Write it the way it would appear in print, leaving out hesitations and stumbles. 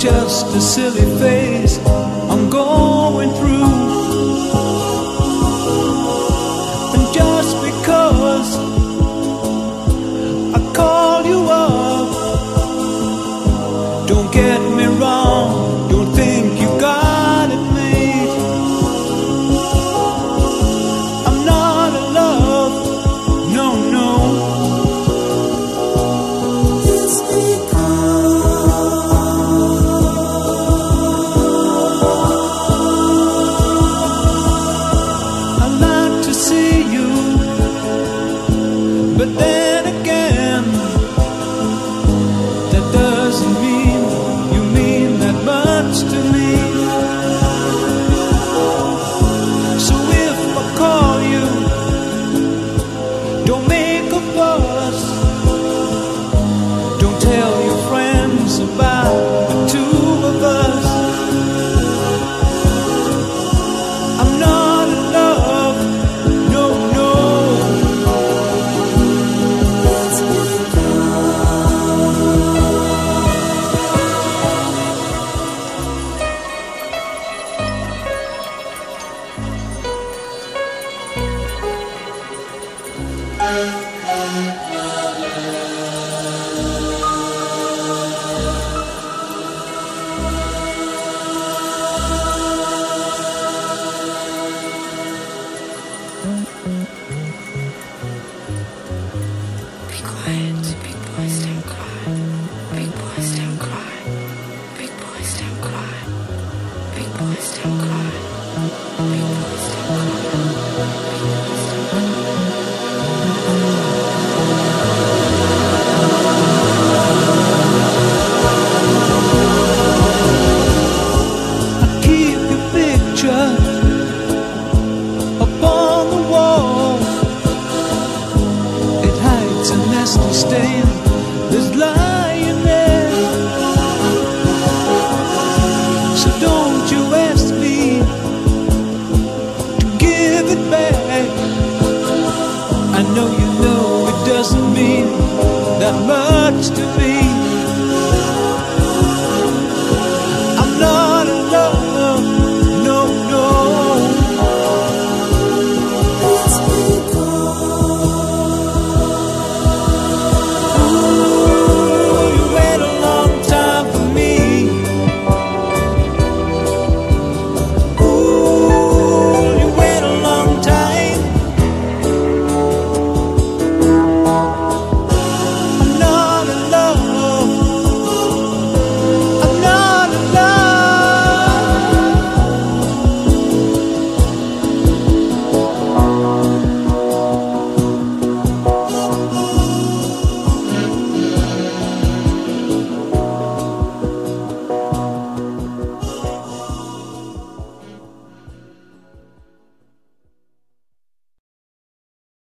just a silly phase I'm going through. And just because I call you up, don't get me wrong, don't think you got it made. I'm not in love, no, no. It's but then again, that doesn't mean you mean that much to me. So if I call you, don't make a fuss. Don't tell your friends about the two of us. I'm not in love, no, no. Be quiet, big boys don't cry. Big boys don't cry. Big boys don't cry. Big boys don't cry. Big boys don't cry. I keep your picture up on the wall. It hides a nasty stain that's lying there. So don't you ask me to give it back. I know you know it doesn't mean that much to me.